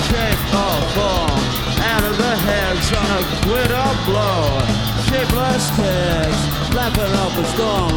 shape or form. Out of the heads on a glitter blow. Shapeless pigs, lapping up a storm.